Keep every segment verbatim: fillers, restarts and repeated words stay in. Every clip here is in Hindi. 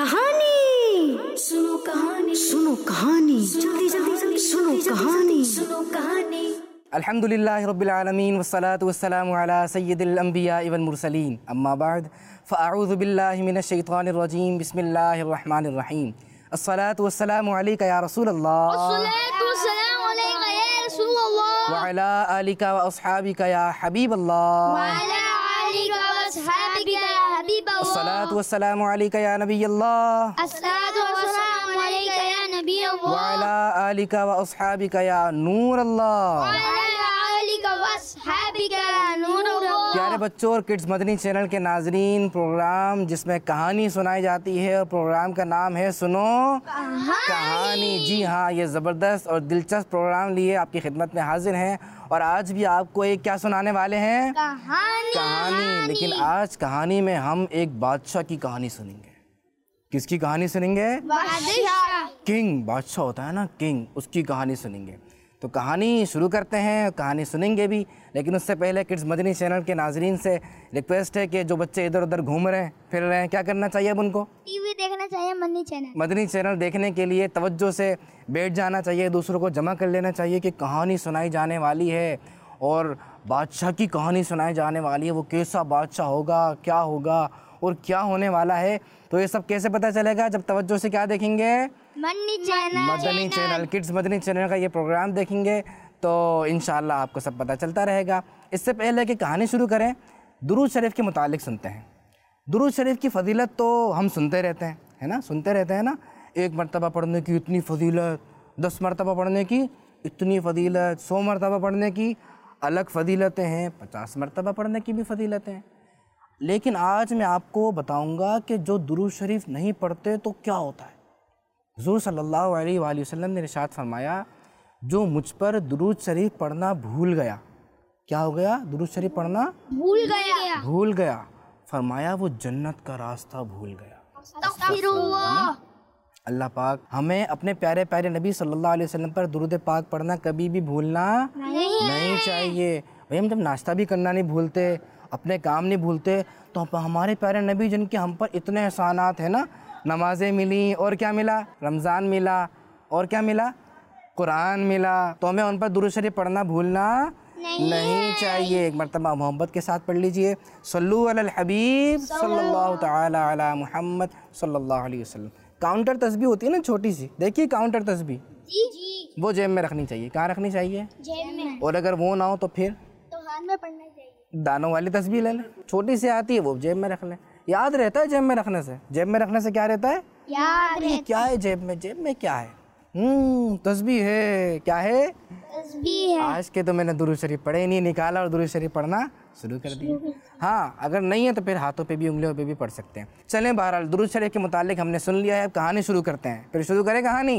कहानी सुनो, कहानी सुनो, कहानी जल्दी जल्दी जल्दी सुनो, कहानी सुनो, कहानी। अल्हम्दुलिल्लाहि रब्बिल आलमीन वस्सलातु वस्सलामु अला सय्यिदिल अंबिया वल मुरसलीन अम्मा बाद फ़अऊज़ु बिल्लाहि मिनश शैतानिर रजीम बिस्मिल्लाहिर रहमानिर रहीम अस्सलातु वस्सलामु अलैका या रसूलल्लाह अस्सलातु वस्सलामु अलैका या रसूलल्लाह व अला आलिका व अस्हाबिका या हबीबल्लाह व अला आलिका व अस्हाबिका या हबीबल्लाह अस्सलातु वस्सलामु अलैका या नबियल्लाह अस्सलातु वस्सलामु अलैका या नबियल्लाह व अला आलिका व अस्हाबिका या नूरल्लाह। प्यारे बच्चों और किड्स मदनी चैनल के नाजरीन, प्रोग्राम जिसमें कहानी सुनाई जाती है और प्रोग्राम का नाम है सुनो कहानी, कहानी। जी हाँ, ये ज़बरदस्त और दिलचस्प प्रोग्राम लिए आपकी खिदमत में हाजिर हैं और आज भी आपको एक क्या सुनाने वाले हैं? कहानी। कहानी। लेकिन आज कहानी में हम एक बादशाह की कहानी सुनेंगे। किसकी कहानी सुनेंगे? बादशाह। किंग, बादशाह होता है ना, किंग, उसकी कहानी सुनेंगे। तो कहानी शुरू करते हैं, कहानी सुनेंगे भी, लेकिन उससे पहले किड्स मदनी चैनल के नाजरीन से रिक्वेस्ट है कि जो बच्चे इधर उधर घूम रहे हैं, फिर रहे हैं, क्या करना चाहिए अब उनको? टीवी देखना चाहिए, मदनी चैनल। मदनी चैनल देखने के लिए तवज्जो से बैठ जाना चाहिए, दूसरों को जमा कर लेना चाहिए कि कहानी सुनाई जाने वाली है और बादशाह की कहानी सुनाई जाने वाली है। वो कैसा बादशाह होगा, क्या होगा और क्या होने वाला है, तो ये सब कैसे पता चलेगा? जब तवज्जो से क्या देखेंगे? Madani channel. Madani channel, kids Madani channel का ये प्रोग्राम देखेंगे तो इंशाल्लाह आपको सब पता चलता रहेगा। इससे पहले कि कहानी शुरू करें, दुरूद शरीफ के मुतालिक सुनते हैं। दुरूद शरीफ की फ़जीलत तो हम सुनते रहते हैं, है ना, सुनते रहते हैं ना। एक मरतबा पढ़ने की इतनी फ़जीलत, दस मरतबा पढ़ने की इतनी फ़जीलत, सौ मरतबा पढ़ने की अलग फ़जीलतें हैं, पचास मरतबा पढ़ने की भी फ़जीलतें हैं। लेकिन आज मैं आपको बताऊँगा कि जो दुरूद शरीफ नहीं पढ़ते तो क्या होता है। हुज़ूर सल्लल्लाहु अलैहि वसल्लम ने इरशाद फरमाया, जो मुझ पर दुरूद शरीफ पढ़ना भूल गया, क्या हो गया? दुरूद शरीफ पढ़ना भूल गया, भूल गया, फरमाया वो जन्नत का रास्ता भूल गया। अस्तगफिरुल्लाह। अल्लाह पाक हमें अपने प्यारे प्यारे नबी सल्लल्लाहु अलैहि वसल्लम पर दुरूद पाक पढ़ना कभी भी भूलना नहीं, नहीं चाहिए। भाई हम जब नाश्ता भी करना नहीं भूलते, अपने काम नहीं भूलते, तो हमारे प्यारे नबी जिनके हम पर इतने एहसानात हैं ना, नमाज़ें मिली और क्या मिला? रमज़ान मिला और क्या मिला? कुरान मिला, तो हमें उन पर दुरूद शरीफ पढ़ना भूलना नहीं, नहीं चाहिए। एक मरतबा मोहब्बत के साथ पढ़ लीजिए, सल्लु अलल हबीब सल्लल्लाहु तआला अला मुहम्मद सल्लल्लाहु अलैहि वसल्लम। काउंटर तस्बीह होती है ना, छोटी सी, देखिए काउंटर तस्बीह, जी जी, वो जेब में रखनी चाहिए। कहाँ रखनी चाहिए? जेब में। और अगर वो ना हो तो फिर तो हाथ में पढ़ना चाहिए। दानों वाली तस्बीह ले लें, छोटी सी आती है, वो जेब में रख लें। याद रहता है जेब में रखने से, जेब में रखने से क्या रहता है? याद रहता। क्या है जेब में? जेब में क्या है? हम्म तस्बीह है। क्या है? तस्बीह है। आज के तो मैंने दुरूद शरीफ पढ़े ही नहीं, निकाला और दुरूद शरीफ पढ़ना शुरू कर दिया। हाँ, अगर नहीं है तो फिर हाथों पे भी, उंगलियों पे भी पढ़ सकते हैं। चलें, बहरहाल दुरूद शरीफ के मुतालिक हमने सुन लिया है, अब कहानी शुरू करते हैं। फिर शुरू करें कहानी।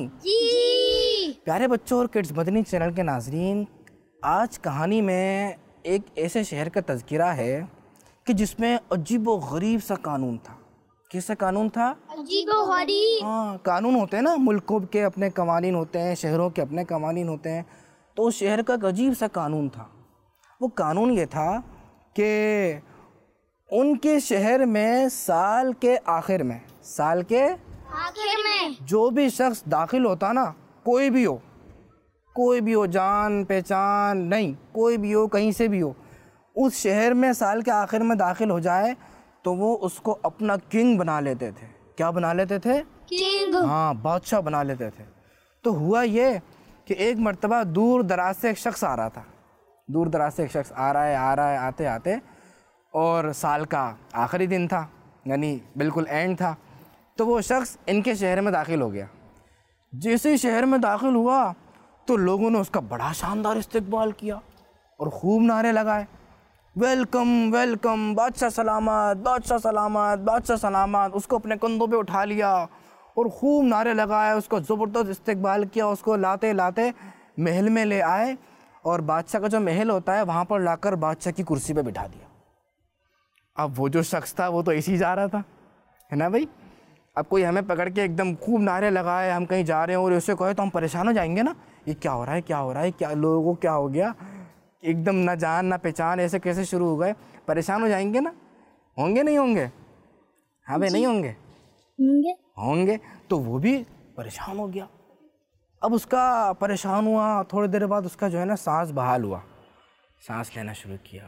जी। प्यारे बच्चों और किड्स मदनी चैनल के नाजरीन, आज कहानी में एक ऐसे शहर का तज़किरा है कि जिसमें अजीब व गरीब सा कानून था। कैसा कानून था? अजीब व गरीब। हाँ, कानून होते हैं ना, मुल्कों के अपने कवानीन होते हैं, शहरों के अपने कवानीन होते हैं। तो उस शहर का एक अजीब सा कानून था। वो कानून ये था कि उनके शहर में साल के आखिर में, साल के आखिर में जो भी शख्स दाखिल होता ना, कोई भी हो, कोई भी हो, जान पहचान नहीं, कोई भी हो, कहीं से भी हो, उस शहर में साल के आखिर में दाखिल हो जाए तो वो उसको अपना किंग बना लेते थे। क्या बना लेते थे? किंग। हाँ, बादशाह बना लेते थे। तो हुआ ये कि एक मर्तबा दूर दराज से एक शख्स आ रहा था, दूर दराज से एक शख्स आ रहा है, आ रहा है, आते आते, और साल का आखिरी दिन था, यानी बिल्कुल एंड था। तो वो शख्स इनके शहर में दाखिल हो गया। जैसे ही शहर में दाखिल हुआ तो लोगों ने उसका बड़ा शानदार इस्तकबाल किया और खूब नारे लगाए, वेलकम वेलकम, बादशाह सलामत, बादशाह सलामत, बादशाह सलामत। उसको अपने कंधों पे उठा लिया और खूब नारे लगाए, उसको ज़बरदस्त इस्तकबाल किया। उसको लाते लाते महल में ले आए और बादशाह का जो महल होता है वहाँ पर लाकर बादशाह की कुर्सी पे बिठा दिया। अब वो जो शख्स था वो तो ऐसे ही जा रहा था, है ना भाई। अब कोई हमें पकड़ के एकदम खूब नारे लगाए, हम कहीं जा रहे हैं और ऐसे कहे तो हम परेशान हो जाएंगे ना, ये क्या हो रहा है, क्या हो रहा है, क्या लोगों को क्या हो गया, एकदम ना जान ना पहचान, ऐसे कैसे शुरू हो गए, परेशान हो जाएंगे ना, होंगे नहीं होंगे? हाँ भाई, नहीं होंगे? होंगे। होंगे। तो वो भी परेशान हो गया। अब उसका परेशान हुआ, थोड़ी देर बाद उसका जो है ना सांस बहाल हुआ, सांस लेना शुरू किया।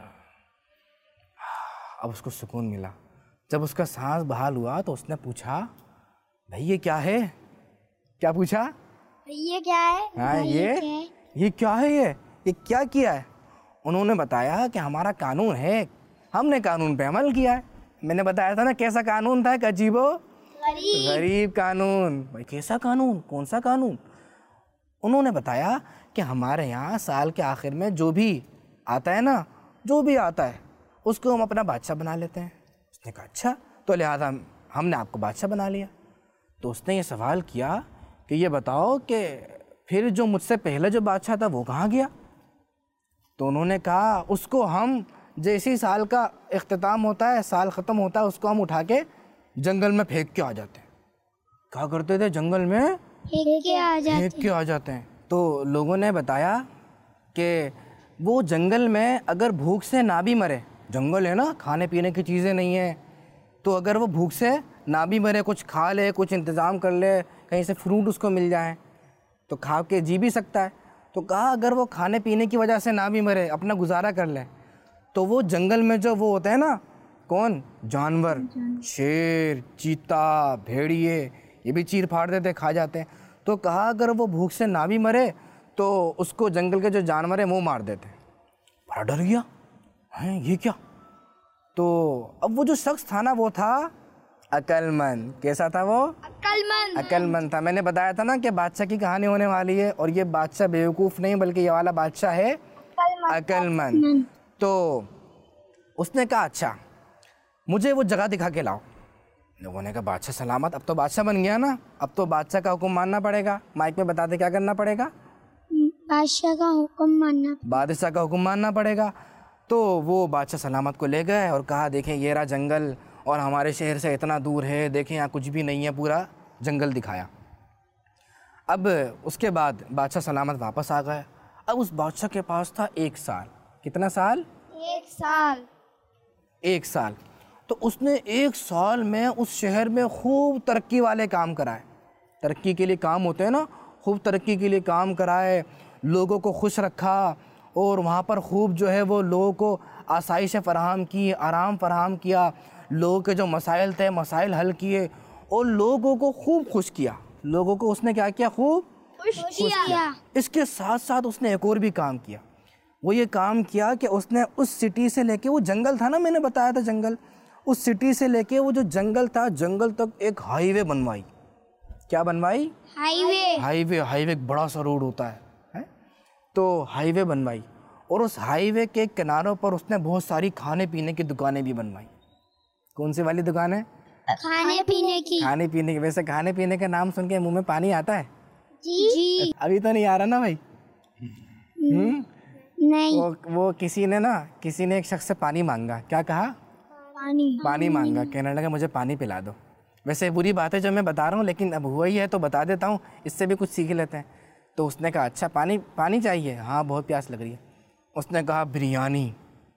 अब उसको सुकून मिला। जब उसका सांस बहाल हुआ तो उसने पूछा, भाई ये क्या है? क्या पूछा? ये क्या है? हाँ ये ये क्या है? ये ये क्या किया है? उन्होंने बताया कि हमारा कानून है, हमने कानून पे अमल किया है। मैंने बताया था ना कैसा कानून था, एक अजीबो गरीब। गरीब कानून। भाई कैसा कानून? कौन सा कानून? उन्होंने बताया कि हमारे यहाँ साल के आखिर में जो भी आता है ना, जो भी आता है उसको हम अपना बादशाह बना लेते हैं। उसने कहा अच्छा, तो लिहाजा हमने आपको बादशाह बना लिया। तो उसने ये सवाल किया कि ये बताओ कि फिर जो मुझसे पहले जो बादशाह था वो कहाँ गया? तो उन्होंने कहा उसको हम जैसे ही साल का इख्तिताम होता है, साल ख़त्म होता है, उसको हम उठा के जंगल में फेंक के आ जाते हैं। क्या करते थे? जंगल में फेंक के आ जाते फेंक के आ जाते हैं। तो लोगों ने बताया कि वो जंगल में अगर भूख से ना भी मरे, जंगल है ना, खाने पीने की चीज़ें नहीं है, तो अगर वो भूख से ना भी मरे, कुछ खा ले, कुछ इंतज़ाम कर ले, कहीं से फ्रूट उसको मिल जाए तो खा के जी भी सकता है। तो कहा अगर वो खाने पीने की वजह से ना भी मरे, अपना गुजारा कर ले, तो वो जंगल में जो वो होते हैं ना, कौन? जानवर, शेर, चीता, भेड़िए, ये भी चीर फाड़ देते, खा जाते हैं। तो कहा अगर वो भूख से ना भी मरे तो उसको जंगल के जो जानवर हैं वो मार देते। बड़ा डर गया, हैं ये क्या? तो अब वो जो शख्स था ना वो था अक्लमंद। कैसा था वो? अक्लमंद। अक्लमंद था। मैंने बताया था ना कि बादशाह की कहानी होने वाली है, और ये बादशाह बेवकूफ़ नहीं बल्कि ये वाला बादशाह है अक्लमंद। तो उसने कहा अच्छा मुझे वो जगह दिखा के लाओ। लोगों ने कहा बादशाह सलामत, अब तो बादशाह बन गया ना, अब तो बादशाह का हुक्म मानना पड़ेगा। माइक में बता दे क्या करना पड़ेगा? बादशाह का हुक्म मानना। बादशाह का हुक्म मानना पड़ेगा। तो वो बादशाह सलामत को ले गए और कहा देखें ये रहा जंगल, और हमारे शहर से इतना दूर है, देखें यहाँ कुछ भी नहीं है, पूरा जंगल दिखाया। अब उसके बाद बादशाह सलामत वापस आ गए। अब उस बादशाह के पास था एक साल। कितना साल? एक साल। एक साल। तो उसने एक साल में उस शहर में खूब तरक्की वाले काम कराए। तरक्की के लिए काम होते हैं ना, खूब तरक्की के लिए काम कराए, लोगों को खुश रखा, और वहाँ पर खूब जो है वो लोगों को आसाइश फराहम की, आराम फराहम किया, लोगों के जो मसाइल थे मसाइल हल किए, और लोगों को खूब खुश किया। लोगों को उसने क्या किया? खूब खुश किया। इसके साथ साथ उसने एक और भी काम किया। वो ये काम किया कि उसने उस सिटी से लेके, वो जंगल था ना, मैंने बताया था जंगल, उस सिटी से लेके वो जो जंगल था, जंगल तक एक हाईवे बनवाई। क्या बनवाई? हाईवे। हाईवे हाईवे एक बड़ा सा रोड होता है, है? तो हाईवे बनवाई, और उस हाईवे के किनारों पर उसने बहुत सारी खाने पीने की दुकानें भी बनवाई। कौन सी वाली दुकानें? खाने पीने की। खाने पीने की। वैसे खाने पीने का नाम सुन के मुंह में पानी आता है? जी जी। अभी तो नहीं आ रहा ना भाई? हम्म नहीं। वो वो किसी ने ना किसी ने एक शख्स से पानी मांगा। क्या कहा? पानी। पानी मांगा। कहने लगा मुझे पानी पिला दो। वैसे बुरी बात है जो मैं बता रहा हूँ, लेकिन अब हुआ ही है तो बता देता हूँ, इससे भी कुछ सीख लेते हैं। तो उसने कहा अच्छा पानी पानी चाहिए? हाँ बहुत प्यास लग रही है। उसने कहा बिरयानी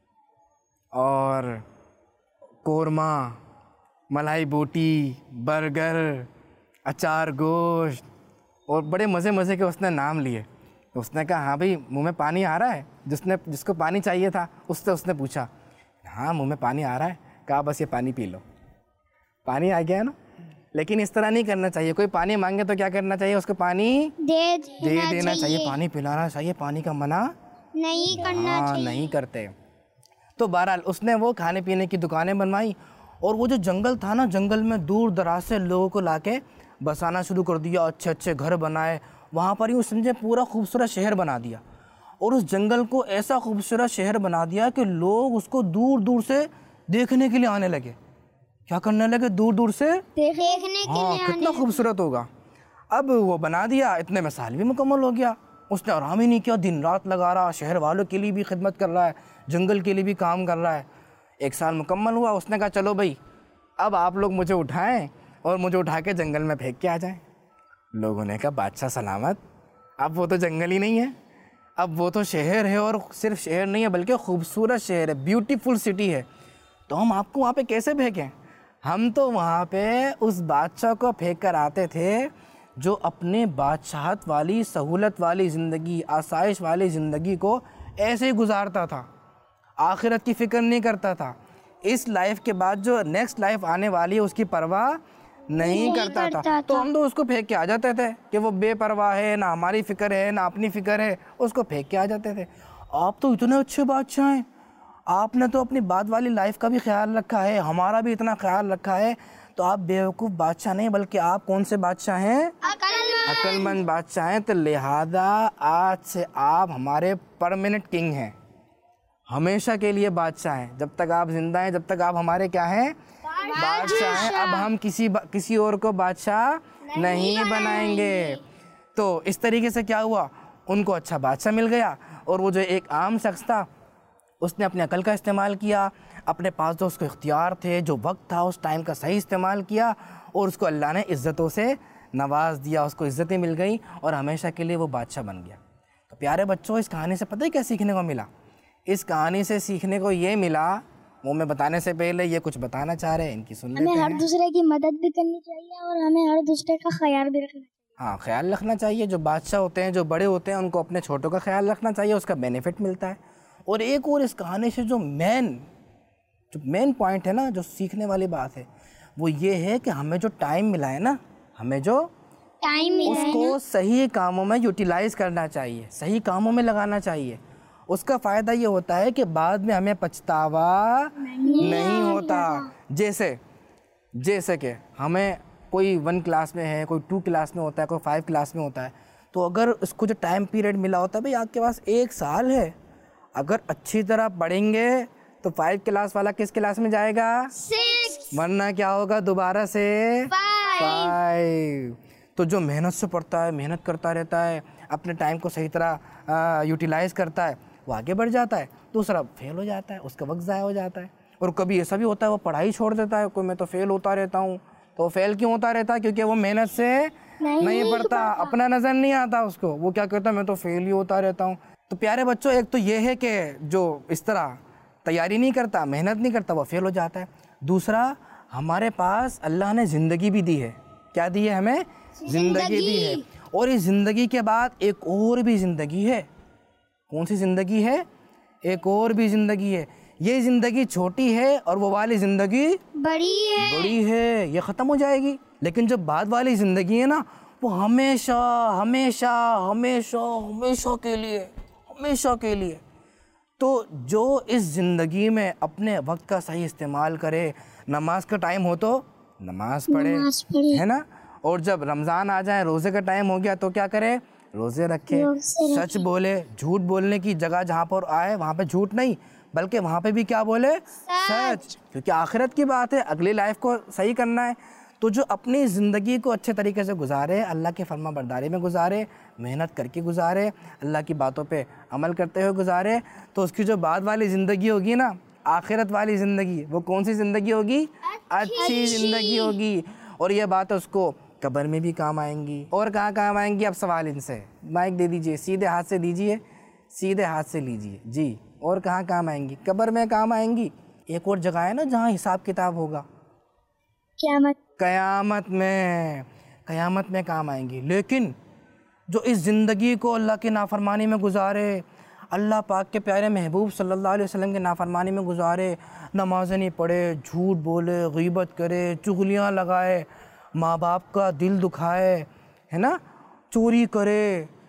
और कोरमा, मलाई बोटी, बर्गर, अचार गोश्त, और बड़े मज़े मज़े के उसने नाम लिए। तो उसने कहा हाँ भाई मुंह में पानी आ रहा है? जिसने जिसको पानी चाहिए था उससे उसने पूछा, हाँ मुंह में पानी आ रहा है। कहा बस ये पानी पी लो। पानी आ गया ना? लेकिन इस तरह नहीं करना चाहिए। कोई पानी मांगे तो क्या करना चाहिए? उसको पानी दे दे देना, देना चाहिए, पानी पिलाना चाहिए, पानी का मना नहीं करना हाँ, चाहिए। नहीं करते। तो बहरहाल उसने वो खाने पीने की दुकानें बनवाई, और वो जो जंगल था ना, जंगल में दूर दराज से लोगों को लाके बसाना शुरू कर दिया। अच्छे अच्छे घर बनाए वहाँ पर, यूँ समझे पूरा खूबसूरत शहर बना दिया। और उस जंगल को ऐसा खूबसूरत शहर बना दिया कि लोग उसको दूर दूर से देखने के लिए आने लगे। क्या करने लगे? दूर दूर से देखने के हाँ, लिए कितना खूबसूरत होगा। अब वो बना दिया, इतने में साल भी मुकम्मल हो गया। उसने आराम ही नहीं किया, दिन रात लगा रहा, शहर वालों के लिए भी खिदमत कर रहा है, जंगल के लिए भी काम कर रहा है। एक साल मुकम्मल हुआ। उसने कहा चलो भाई अब आप लोग मुझे उठाएं और मुझे उठा के जंगल में फेंक के आ जाएं। लोगों ने कहा बादशाह सलामत, अब वो तो जंगल ही नहीं है, अब वो तो शहर है, और सिर्फ शहर नहीं है बल्कि खूबसूरत शहर है, ब्यूटीफुल सिटी है, तो हम आपको वहाँ पे कैसे फेंकें? हम तो वहाँ पे उस बादशाह को फेंक कर आते थे जो अपने बादशाहत वाली सहूलत वाली ज़िंदगी, आसाइश वाली ज़िंदगी को ऐसे ही गुजारता था, आखिरत की फ़िक्र नहीं करता था। इस लाइफ के बाद जो नेक्स्ट लाइफ आने वाली है उसकी परवाह नहीं, नहीं करता, करता था। तो हम तो उसको फेंक के आ जाते थे कि वो बेपरवाह है, ना हमारी फ़िक्र है ना अपनी फ़िक्र है, उसको फेंक के आ जाते थे। आप तो इतने अच्छे बादशाह हैं, आपने तो अपनी बाद वाली लाइफ का भी ख्याल रखा है, हमारा भी इतना ख्याल रखा है, तो आप बेवकूफ़ बादशाह नहीं बल्कि आप कौन से बादशाह हैं? अक्लमंद बादशाह हैं। तो लिहाजा आज से आप हमारे परमानेंट किंग हैं, हमेशा के लिए बादशाह हैं। जब तक आप जिंदा हैं, जब तक आप हमारे क्या हैं? बादशाह हैं। अब हम किसी किसी और को बादशाह नहीं, नहीं बनाएंगे। तो इस तरीके से क्या हुआ, उनको अच्छा बादशाह मिल गया और वो जो एक आम शख्स था उसने अपनी अकल का इस्तेमाल किया, अपने पास जो उसको इख्तियार थे, जो वक्त था, उस टाइम का सही इस्तेमाल किया और उसको अल्लाह ने इज़्ज़तों से नवाज दिया, उसको इज़्ज़तें मिल गई और हमेशा के लिए वो बादशाह बन गया। तो प्यारे बच्चों, इस कहानी से पता है क्या सीखने को मिला? इस कहानी से सीखने को ये मिला, वो मैं बताने से पहले ये कुछ बताना चाह रहे हैं, इनकी सुन लेते हैं। हमें हर दूसरे की मदद भी करनी चाहिए और हमें हर दूसरे का ख्याल भी रखना चाहिए। हाँ, ख्याल रखना चाहिए। जो बादशाह होते हैं, जो बड़े होते हैं, उनको अपने छोटों का ख्याल रखना चाहिए, उसका बेनिफिट मिलता है। और एक और इस कहानी से जो मेन जो मेन पॉइंट है ना, जो सीखने वाली बात है, वो ये है कि हमें जो टाइम मिला है ना, हमें जो टाइम मिला है उसको सही कामों में यूटिलाइज करना चाहिए, सही कामों में लगाना चाहिए। उसका फ़ायदा ये होता है कि बाद में हमें पछतावा नहीं, नहीं होता। जैसे जैसे कि हमें कोई वन क्लास में है, कोई टू क्लास में होता है, कोई फाइव क्लास में होता है, तो अगर उसको जो टाइम पीरियड मिला होता है, भाई आपके पास एक साल है, अगर अच्छी तरह पढ़ेंगे तो फाइव क्लास वाला किस क्लास में जाएगा? सिक्स। वरना क्या होगा, दोबारा से फाइव। तो जो मेहनत से पढ़ता है, मेहनत करता रहता है, अपने टाइम को सही तरह यूटिलाइज़ करता है, वो आगे बढ़ जाता है। दूसरा फेल हो जाता है, उसका वक्त ज़ाया हो जाता है। और कभी ऐसा भी होता है वो पढ़ाई छोड़ देता है, कोई मैं तो फेल होता रहता हूँ। तो फेल क्यों होता रहता है? क्योंकि वो मेहनत से नहीं, नहीं पढ़ता, अपना नज़र नहीं आता उसको, वो क्या कहता है, मैं तो फेल ही होता रहता हूँ। तो प्यारे बच्चों, एक तो ये है कि जो इस तरह तैयारी नहीं करता, मेहनत नहीं करता, वो फेल हो जाता है। दूसरा, हमारे पास अल्लाह ने ज़िंदगी भी दी है। क्या दी है? हमें ज़िंदगी दी है। और इस ज़िंदगी के बाद एक और भी ज़िंदगी है। कौन सी ज़िंदगी है? एक और भी ज़िंदगी है। ये ज़िंदगी छोटी है और वो वाली ज़िंदगी बड़ी है बड़ी है, ये ख़त्म हो जाएगी। लेकिन जो बाद वाली ज़िंदगी है ना, वो हमेशा हमेशा हमेशा हमेशा के लिए हमेशा के लिए। तो जो इस ज़िंदगी में अपने वक्त का सही इस्तेमाल करे, नमाज का टाइम हो तो नमाज पढ़े, है ना। और जब रमज़ान आ जाए, रोज़े का टाइम हो गया, तो क्या करे? रोज़े रखे, सच बोले। झूठ बोलने की जगह जहाँ पर आए वहाँ पे झूठ नहीं, बल्कि वहाँ पे भी क्या बोले? सच। क्योंकि आखिरत की बात है, अगली लाइफ को सही करना है। तो जो अपनी ज़िंदगी को अच्छे तरीके से गुजारे, अल्लाह के फरमा बरदारी में गुजारे, मेहनत करके गुजारे, अल्लाह की बातों पे अमल करते हुए गुजारे, तो उसकी जो बाद वाली ज़िंदगी होगी ना, आखिरत वाली ज़िंदगी, वो कौन सी ज़िंदगी होगी? अच्छी ज़िंदगी होगी। और ये बात उसको कब्र में भी काम आएंगी। और कहाँ काम आएंगी? अब सवाल इनसे, माइक दे दीजिए, सीधे हाथ से दीजिए, सीधे हाथ से लीजिए जी। और कहाँ काम आएंगी? कब्र में काम आएंगी। एक और जगह है ना जहाँ हिसाब किताब होगा, क़यामत। क़यामत में क़यामत में काम आएंगी। लेकिन जो इस ज़िंदगी को अल्लाह की नाफरमानी में गुजारे, अल्लाह पाक के प्यारे महबूब सल्लल्लाहु अलैहि वसल्लम की नाफरमानी में गुजारे, नमाज़ें नहीं पढ़े, झूठ बोले, गीबत करे, चुगलियाँ लगाए, माँ बाप का दिल दुखाए, है ना, चोरी करे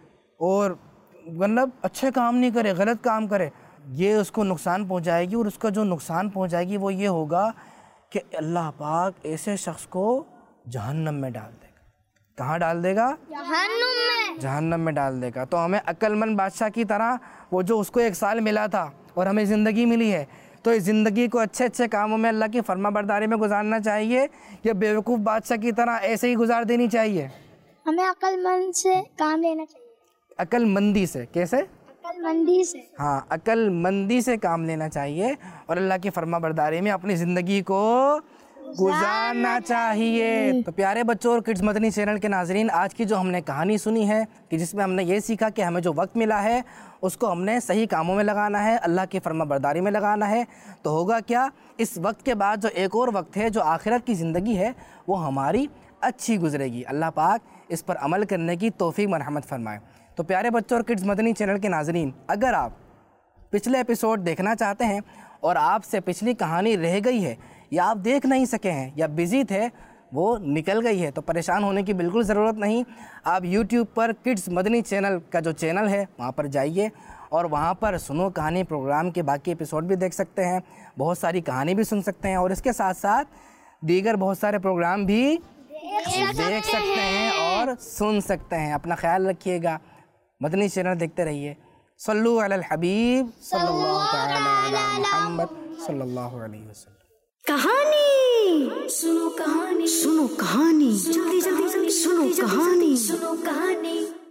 और मतलब अच्छे काम नहीं करे, गलत काम करे, ये उसको नुकसान पहुँचाएगी। और उसका जो नुकसान पहुँचाएगी वो ये होगा कि अल्लाह पाक ऐसे शख्स को जहन्नम में डाल देगा। कहाँ डाल देगा? जहन्नुम में। जहन्नम में डाल देगा। तो हमें अक्लमंद बादशाह की तरह, वो जो उसको एक साल मिला था और हमें ज़िंदगी मिली है, तो इस ज़िंदगी को अच्छे अच्छे कामों में अल्लाह की फरमा बरदारी में गुजारना चाहिए, या बेवकूफ़ बादशाह की तरह ऐसे ही गुजार देनी चाहिए? हमें अक्लमंद से काम लेना चाहिए। अक्लमंदी से। कैसे? अक्लमंदी से। हाँ, अक्लमंदी से काम लेना चाहिए और अल्लाह की फरमा बरदारी में अपनी ज़िंदगी को गुजारना चाहिए। तो प्यारे बच्चों और किड्स मदनी चैनल के नाजरीन, आज की जो हमने कहानी सुनी है कि जिसमें हमने ये सीखा कि हमें जो वक्त मिला है उसको हमने सही कामों में लगाना है, अल्लाह की फरमाबरदारी में लगाना है। तो होगा क्या, इस वक्त के बाद जो एक और वक्त है, जो आखिरत की ज़िंदगी है, वो हमारी अच्छी गुजरेगी। अल्लाह पाक इस पर अमल करने की तौफीक मरहमत फरमाए। तो प्यारे बच्चों और किड्स मदनी चैनल के नाजरीन, अगर आप पिछले एपिसोड देखना चाहते हैं और आपसे पिछली कहानी रह गई है या आप देख नहीं सके हैं या बिज़ी थे, वो निकल गई है, तो परेशान होने की बिल्कुल ज़रूरत नहीं। आप यूट्यूब पर किड्स मदनी चैनल का जो चैनल है वहाँ पर जाइए और वहाँ पर सुनो कहानी प्रोग्राम के बाकी एपिसोड भी देख सकते हैं, बहुत सारी कहानी भी सुन सकते हैं और इसके साथ साथ दीगर बहुत सारे प्रोग्राम भी देख सकते हैं और सुन सकते हैं। अपना ख्याल रखिएगा, मदनी चैनल देखते रहिए। सल्लु अलल हबीब सल्लल्लाहु तआला अला मुहम्मद सल्लल्लाहु अलैहि वसल्लम। कहानी सुनो, कहानी सुनो, कहानी जल्दी जल्दी जल्दी सुनो, कहानी सुनो, कहानी।